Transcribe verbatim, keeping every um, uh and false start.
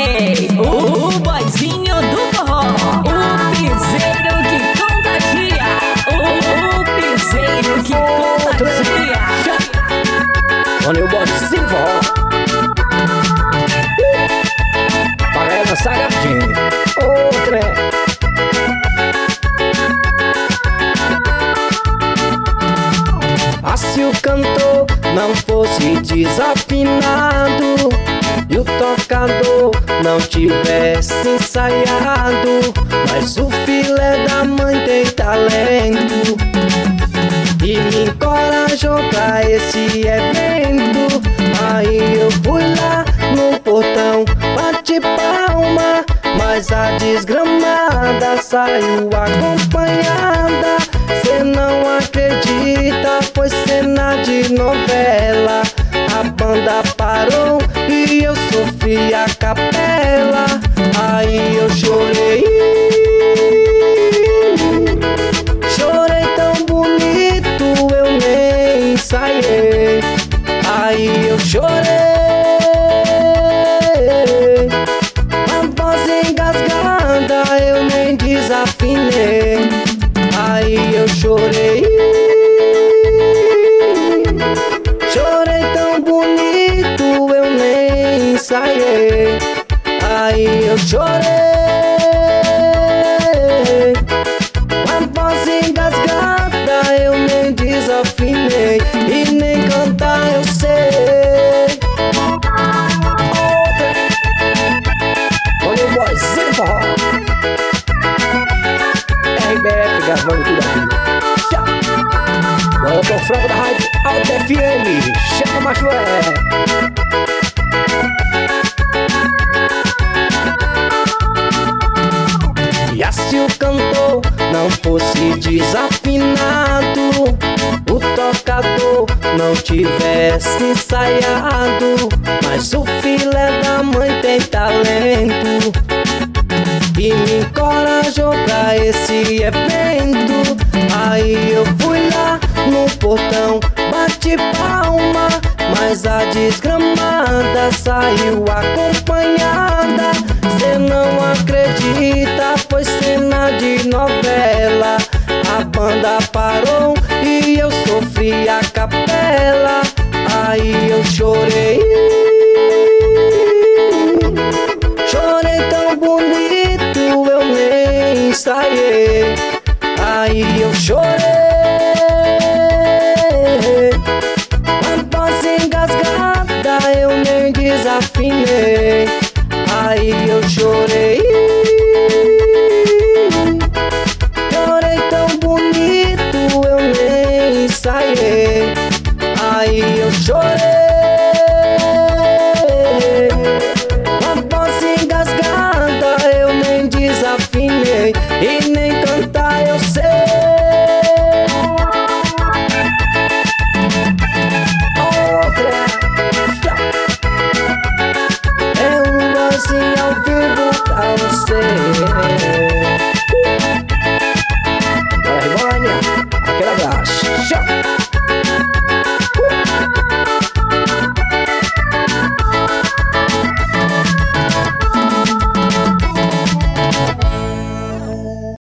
Ei, o, o boizinho do forró, o piseiro que contagia, o, o piseiro que contagia. Olha o boizinho do forró. Para ela dançar gatinho. Outra é. Ah, se o cantor não fosse desafinado e o tocador não tivesse ensaiado, mas o filé da mãe tem talento e me encorajou pra esse evento. Aí eu fui lá no portão, bati palma, mas a desgramada saiu acompanhada. Cê não acredita, foi cena de novela. A banda parou e eu sofri a capela. Aí eu chorei, chorei tão bonito, eu nem ensaiei. Aí eu chorei, a voz engasgada, eu nem desafinei. Aí eu chorei, chorei tão bonito, eu nem ensaiei. Aí eu chorei, a voz engasgada, eu nem desafinei e nem cantar eu sei. Olha o boizinho do forró, R B F gravando tudo aqui. Bora pro frango da rádio Alta F M. Chama macho é. E se o cantor não fosse desafinado, o tocador não tivesse ensaiado, mas o filé da mãe tem talento e me encorajou pra esse evento. Aí eu fui lá no portão, bati palma, mas a desgramada saiu acompanhada. Cê não acredita, foi cena de novela. A banda parou e eu sofri a capela. Aí eu chorei, chorei tão bonito, eu nem ensaiei. Aí eu chorei, a voz engasgada, eu nem desafinei. Aí eu chorei, chorei tão bonito, eu nem ensaiei. Aí eu chorei, a voz engasgada, eu nem desafinei e nem cantar eu sei. Outra é um boizinho ao vivo pra você. Vergonha, aquele abraço.